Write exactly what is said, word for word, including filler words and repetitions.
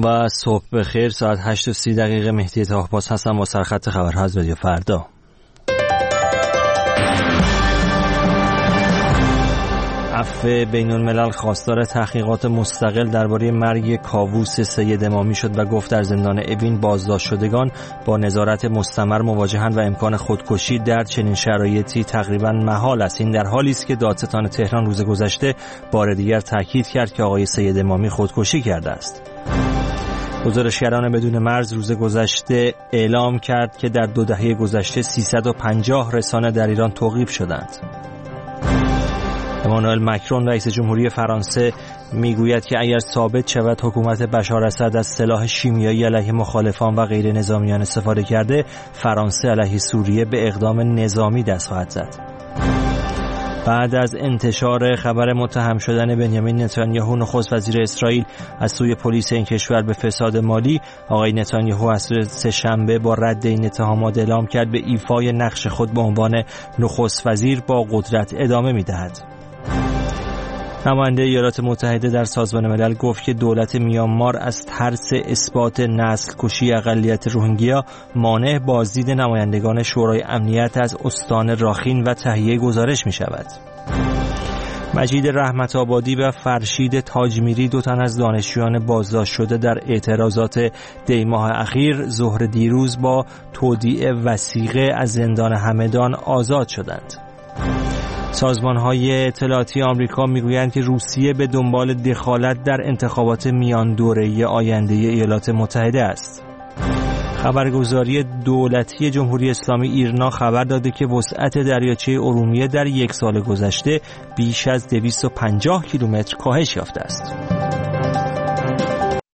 و صبح بخیر. ساعت هشت و سی دقیقه. مهدی طاهرباز هستم با سرخط خبرها از رادیو فردا. عفو بین الملل خواستار تحقیقات مستقل درباره مرگ کاووس سید امامی شد و گفت در زندان اوین بازداشت شدگان با نظارت مستمر مواجهند و امکان خودکشی در چنین شرایطی تقریبا محال است. این در حالی است که دادستان تهران روز گذشته بار دیگر تاکید کرد که آقای سید امامی خودکشی کرده است. گزارشگران بدون مرز روز گذشته اعلام کرد که در دو دهه گذشته سیصد و پنجاه رسانه در ایران توقیف شدند. امانوئل مکرون رئیس جمهوری فرانسه میگوید که اگر ثابت شود حکومت بشار اسد از سلاح شیمیایی علیه مخالفان و غیر نظامیان استفاده کرده، فرانسه علیه سوریه به اقدام نظامی دست خواهد زد. بعد از انتشار خبر متهم شدن بنیامین نتانیاهو نخست وزیر اسرائیل از سوی پلیس این کشور به فساد مالی، آقای نتانیاهو از سه‌شنبه با رد این اتهامات اعلام کرد به ایفای نقش خود به عنوان نخست وزیر با قدرت ادامه می‌دهد. نماینده ایالات متحده در سازمان ملل گفت که دولت میانمار از ترس اثبات نسل کشی اقلیت روهینگیا مانع بازدید نمایندگان شورای امنیت از استان راخین و تهیه گزارش می شود. مجید رحمت آبادی و فرشید تاجمیری، دو تن از دانشجویان بازداشت شده در اعتراضات دی ماه اخیر، ظهر دیروز با تودیع وثیقه از زندان همدان آزاد شدند. سازمان‌های اطلاعاتی آمریکا میگویند که روسیه به دنبال دخالت در انتخابات میان دوره‌ای آینده ایالات متحده است. خبرگزاری دولتی جمهوری اسلامی ایرنا خبر داده که وسعت دریاچه ارومیه در یک سال گذشته بیش از دویست و پنجاه کیلومتر کاهش یافته است.